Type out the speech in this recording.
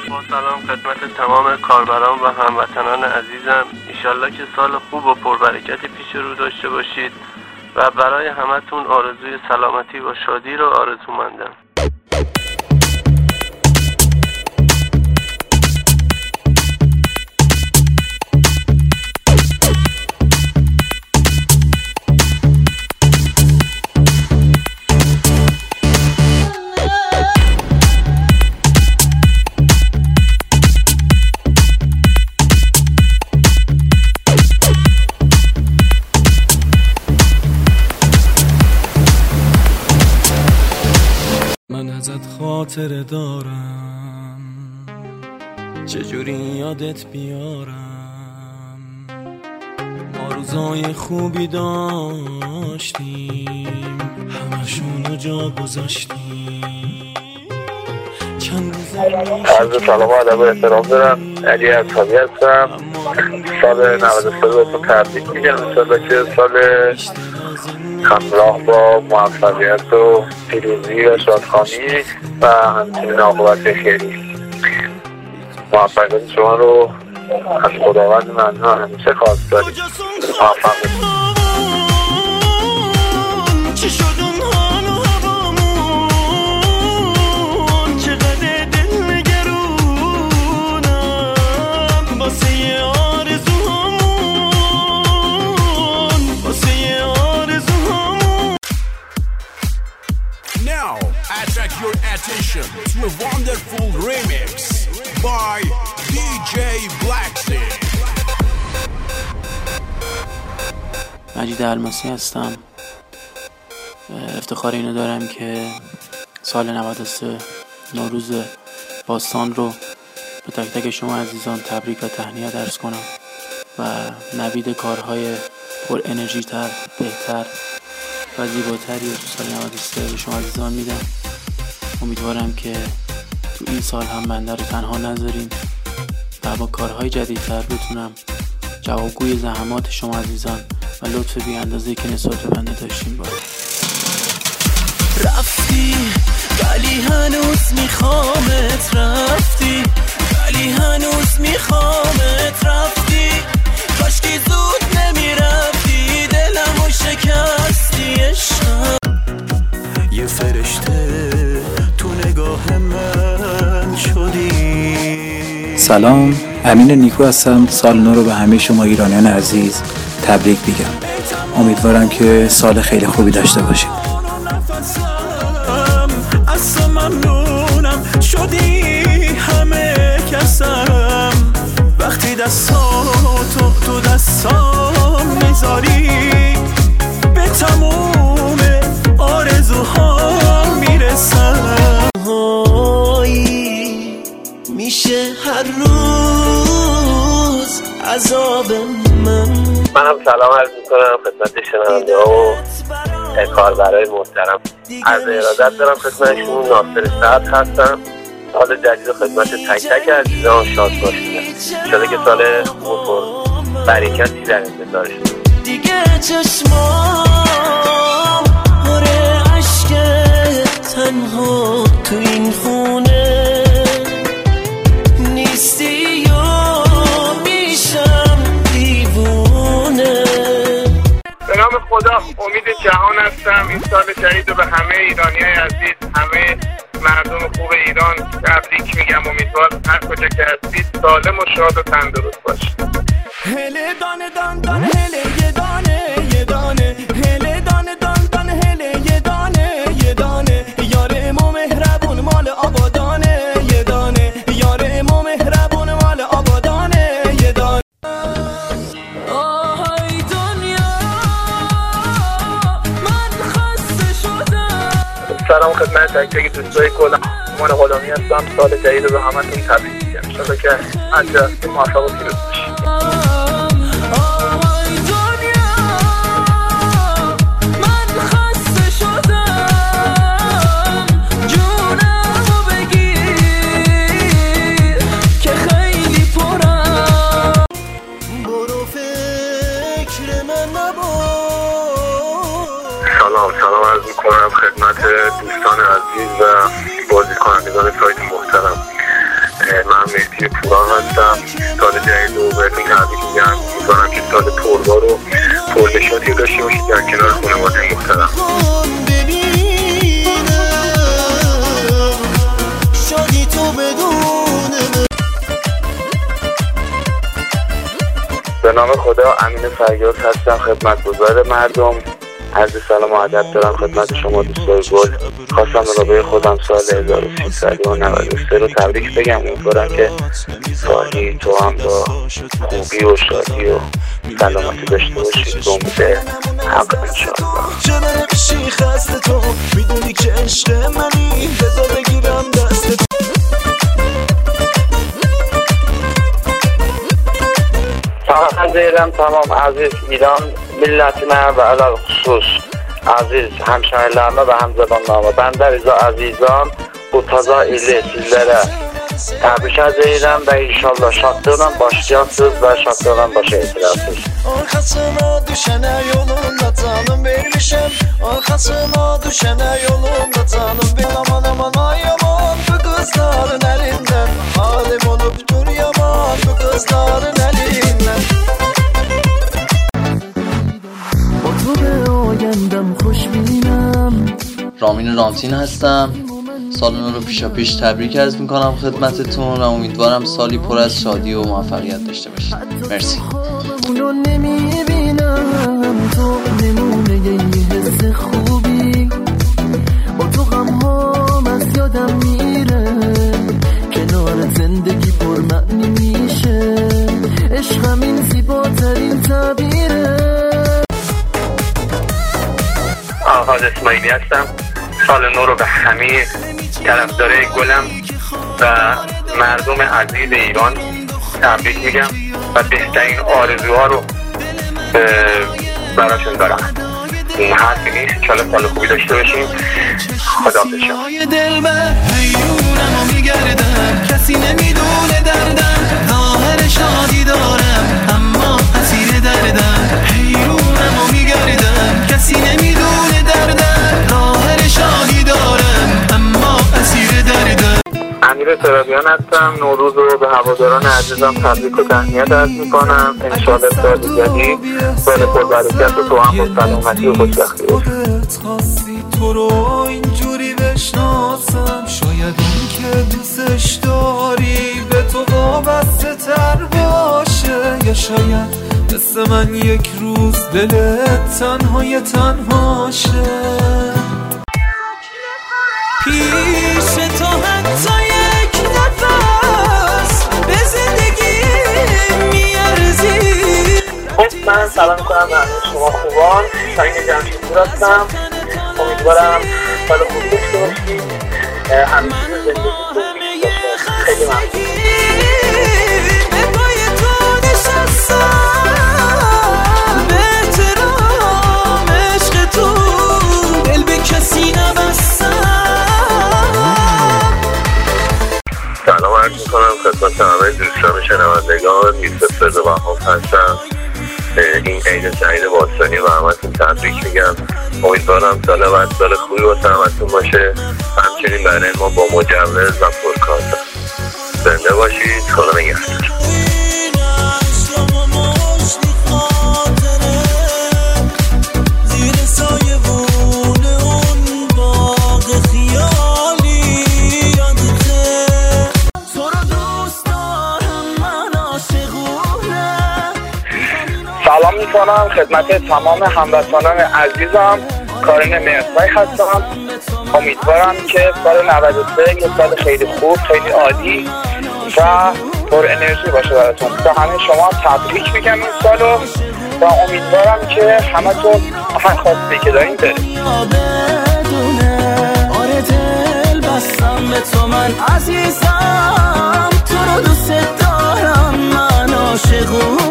با سلام خدمت تمام کاربران و هموطنان عزیزم. انشالله که سال خوب و پربرکتی پیش رو داشته باشید و برای همتون آرزوی سلامتی و شادی رو آرزومندم. من ازت خاطره دارم، چجوری یادت بیارم. ما روزای خوبی داشتیم، همشونو جا گذاشتیم. عرض سلام و ادب و احترام دارم. علی اصحابی هستم. سال 93 بهتون تبریک میگم. انشالله که سال همراه با موفقیت و پیروزی و شادخواهی و همچنین عاقبت خیری. موفقیت شما رو از خداوند ممنون همیشه خواست داریم. موفق باشید. Now, attract your attention to a wonderful remix by DJ Blacksy. مجید الماسی هستم. افتخار اینو دارم که سال 93 نوروز باستان رو به تک تک شما عزیزان تبریک و تهنیت عرض کنم و نوید کارهای پر انرژی تر، بهتر و زیباتری رو تو سال 93 به شما عزیزان میدم. امیدوارم که تو این سال هم بنده رو تنها نذارین و با کارهای جدیدتر بتونم جوابگوی زحمات شما عزیزان و لطف بی اندازه‌ای که نسبت به بنده داشتین باشه. رفتی ولی هنوز میخوامت، رفتی ولی هنوز میخوامت، رفتی کاشکی زود نمیرفتی، دلمو شکستی عشقم. یه فرشته تو نگاه من شدی. سلام، امین نیکو هستم. سال نو رو به همه شما ایرانیان عزیز تبریک میگم. امیدوارم که سال خیلی خوبی داشته باشید. اصلا ممنونم شدی همه کسم، وقتی دستاتو تو دستام میذاری، به تموم آرزوهام میرسم. میشه هر روز عذاب منم سلام عرض میکنم خدمت شنونده ها و کاربرای محترم. عرض ارادت دارم خدمتشون. ناصر سعد هستم. سال جدید خدمت تک تک عزیزان شاد باشید. انشالله که سال خوب و برکتی در انتظارش دیگه. چشمام پره عشق تنها تو این خونه نیستی و میشم دیوونه. به نام خدا امید جهان هستم. این سال جدید رو به همه ایرانیای عزیز، همه مردم خوب ایران تبریک میگم. امیدوارم هر کجا که هستید سالم و شاد و تندرست باشید. هله دانه دان دان هله یه دانه یه دانه، هله دانه دان دان هله یه دانه یه دانه، یار ما مهربون مال آبادانه یه دانه، یار ما مهربون مال آبادانه یه دانه. آهای دنیا من خسته شدم. سلام خدمت تک تک دوستای کلا. من غلامی هستم. سال جدید رو به همتون تبریک میگم. انشالله که انجام موفق و پیروز باشید. سلام عرض میکنم خدمت دوستان عزیز و بازی کنندگان سایت محترم. من توی پوران هستم. سال جدید رو بهتون تبریک میگم. امیدوارم که سال پربار و پرنشاطی داشته باشید در کنار خانواده محترم. به نام خدا، امین فریاد هستم، خدمتگزار مردم. عرض سلام و ادب دارم خدمت شما دوستای گل. خواستم منابع خودم سال 1393 رو تبریک بگم. امیدوارم که سالی تو هم با خوبی و شادی و سلامتی داشته باشید. به امید حق انشاءالله. چرا بشی خسته تو میدونی که عشق منی، بذار بگیرم دست تو. عزیزم تمام عزیز ایران ملتنا و علال خصوص aziz həmşəhərlərimə və həmzədanlarıma, bəndə rica əzizan bu taza ili sizlərə təbrik edirəm və inşallah şadlıqla başlayasınız və şadlıqla başa yetirəsiniz. Arxasına düşənə yolunda canım vermişəm, arxasına düşənə yolunda canım vermişəm. Aman aman ay aman bu qızların əlindən, halim olub dur yaman bu qızların əlindən. رامین رامتین هستم. سال نو رو پیشاپیش تبریک عرض میکنم خدمتتون و امیدوارم سالی پر از شادی و موفقیت داشته باشید. مرسی. زندگی پر معنی میشه، عشقم این زیباترین تعبیره. آغاز اسماعیلی هستم. سال نو رو به همه طرفدارای گلم و مردم عزیز ایران تبریک میگم و بهترین آرزوها رو براشون دارم. حرفی نیست. انشالله سال خوبی داشته باشیم. خداحافظ شما. کسی نمیدونه دردم، ظاهر شادی دارم اما اسیر دردم. حیرونم و میگردم کسی نمیدونه دردم، ظاهر شادی دارم اما اسیر دردم. امیر ترابیان هستم. نوروز رو به هواداران عزیزم تبریک و تهنیت عرض میکنم. انشالله سال جدید سال پربرکت و تو هم با سلامتی و خوشبختی خواستی تو رو اینجوری بشناسم، شاید این که دوستش داری به تو وابسته تر باشه، یا شاید مثل من یک روز دلت تنهای تنهاشه. پیش تو حتی یک نفس به زندگی میارزی. خب من سلام کنم به شما خوبان. شاین جمشیدپور هستم. امیدوارم سال خوبی داشته باشید. همیشه زندگیتون پیش باشه. خیلی ممنون. به پای تو نشستم، به احترام عشق تو دل به کسی نبستم. سلام عرض میکنم خدمت همه دوستان شنوندگان. یوسف رضاوهاب هستم. این عید سعید باستانی و همتون تبریک میگم. امیدوارم سال بعد سال خوبی واسه همتون باشه. همچنین برای ما با مجوز و پرکارت. زنده باشید. خدا نگهدار. سلام میکنم خدمت تمام هموطنان عزیزم. کارین مرزبای هستم. امیدوارم که سال 93 یه سال خیلی خوب، خیلی عالی و پر انرژی باشه براتون. تا همه شما تبریک میگم این سالو و امیدوارم که همتون هر خواستی که دارین برید. آره دل بستم به تو من عزیزم، تو رو دوست دارم من عاشقم.